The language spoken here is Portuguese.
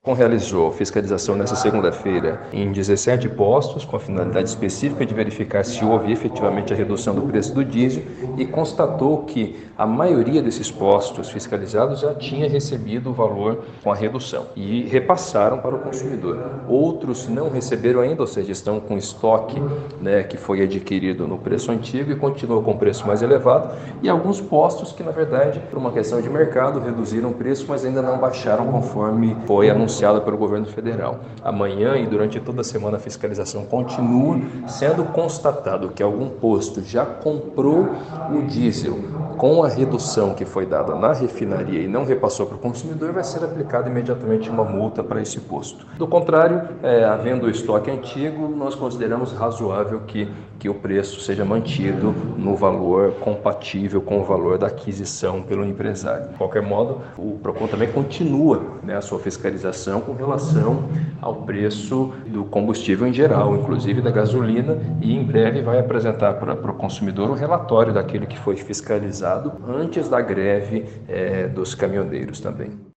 realizou fiscalização nessa segunda-feira em 17 postos, com a finalidade específica de verificar se houve efetivamente a redução do preço do diesel e constatou que a maioria desses postos fiscalizados já tinha recebido o valor com a redução e repassaram para o consumidor. Outros não receberam ainda, ou seja, estão com estoque, que foi adquirido no preço antigo e continua com o preço mais elevado, e alguns postos que, na verdade, por uma questão de mercado, reduziram o preço, mas ainda não baixaram conforme foi anunciado pelo governo federal. Amanhã e durante toda a semana a fiscalização continua. Sendo constatado que algum posto já comprou o diesel com a redução que foi dada na refinaria e não repassou para o consumidor, vai ser aplicada imediatamente uma multa para esse posto. Do contrário, havendo o estoque antigo, nós consideramos razoável que o preço seja mantido no valor compatível com o valor da aquisição pelo empresário. De qualquer modo, o PROCON também continua a sua fiscalização com relação ao preço do combustível em geral, inclusive da gasolina, e em breve vai apresentar para o consumidor o relatório daquele que foi fiscalizado antes da greve dos caminhoneiros também.